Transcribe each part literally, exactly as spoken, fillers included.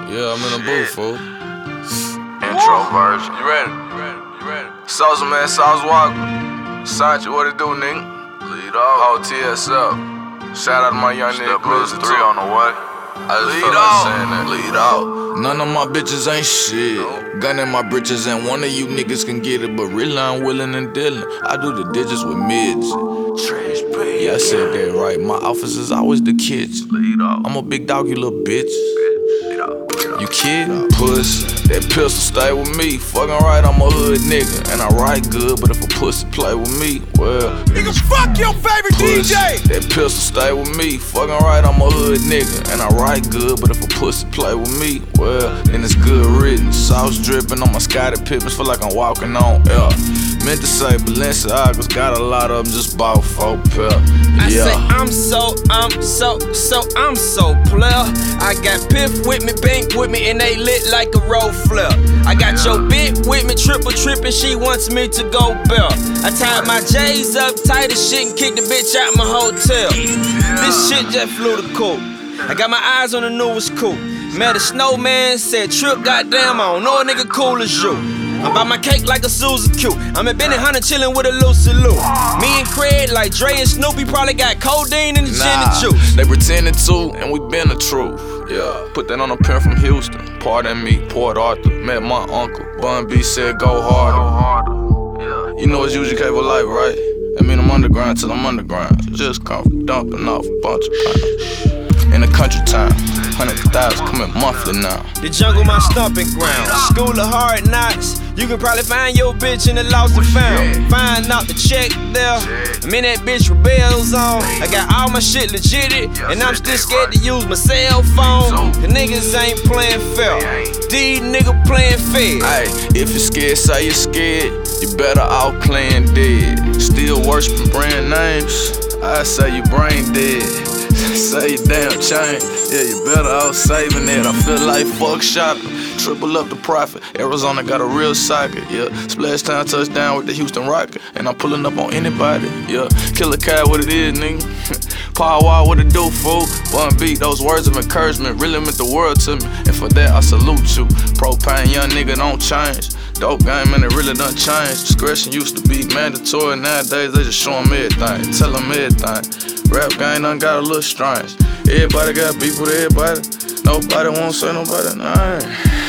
Yeah, I'm in the booth, fool. Intro version. You ready? You ready? You ready? Sauce Man, Sauce Walker. Sancho, what it do, nigga? Lead off. O T S L. Shout out to my young nigga Glizzy three on the way. I just Lead feel like saying that. Lead off. None of my bitches ain't shit. Gun in my britches and one of you niggas can get it, but really I'm willing and dealing. I do the digits with mids. Trash bag. Yeah, I said that right. My office is always the kids. Lead off. I'm a big dog, you little bitch. Lead off. Lead off. You kiddin'? Puss. That pistol stay with me. Fucking right, I'm a hood nigga. And I write good, but if a pussy play with me, well, nigga, fuck your favorite puss. D J. That pistol stay with me. Fucking right, I'm a hood nigga. And I write good, but if a pussy play with me, well, then it's good written. Sauce dripping on my Scottie Pippins, feel like I'm walking on air. Meant to say Balenciaga's got a lot of them, just bought four pair. I Yeah. say I'm so, I'm so, so, I'm so player. I got Piff with me, Bank with me, and they lit like a road flare. I got your bitch with me, triple trippin', she wants me to go bail. I tied my J's up tight as shit and kicked the bitch out my hotel. This shit just flew the coop. I got my eyes on the newest coupe. Met a snowman, said Trip, goddamn, I don't know a nigga cool as you. I buy my cake like a Susan Q. I'm at Benny Hunter chillin' with a Lucy Lou. Me and Craig, like Dre and Snoopy, probably got codeine in the gin and Nah, juice. they pretending to, and we been the truth. Yeah, put that on a pen from Houston. Pardon me, Port Arthur. Met my uncle. Bun B said go harder. You know it's U G K for life, right? I mean I'm underground till I'm underground. Just come from dumping off a bunch of pints. In the country time, hundred thousand coming monthly now. The jungle my stomping ground. School of hard knocks. You can probably find your bitch in the lost and found. Find out the check there. I'm in that bitch rebels on. I got all my shit legit, and I'm still scared to use my cell phone. The niggas ain't playing fair. These niggas playing fair. Ay, if you're scared, say you're scared. You better out playing dead. Still worshiping brand names. I say you brain dead. Say you damn chain. Yeah, you better out saving it. I feel like fuck shopping. Triple up the profit. Arizona got a real socket. Yeah, splash time touchdown with the Houston Rocket. And I'm pulling up on anybody. Yeah, Killer Cat, what it is, nigga. Power Wall, what it do, fool? One beat, those words of encouragement really meant the world to me. And for that, I salute you. Propane, young nigga, don't change. Dope game, man, it really done changed. Discretion used to be mandatory. Nowadays, they just show them everything. Tell them everything. Rap game done got a little strange. Everybody got beef with everybody. Nobody won't say nobody name.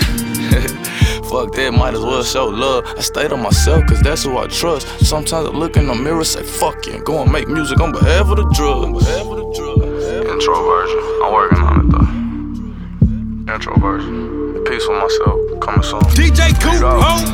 Fuck that, might as well show love. I stayed on myself, cause that's who I trust. Sometimes I look in the mirror, say fuck you, and go and make music on behalf of the drugs. On behalf of the drugs. Intro version. I'm working on it though. Intro version. Peace with myself. Coming soon. D J Coop, home.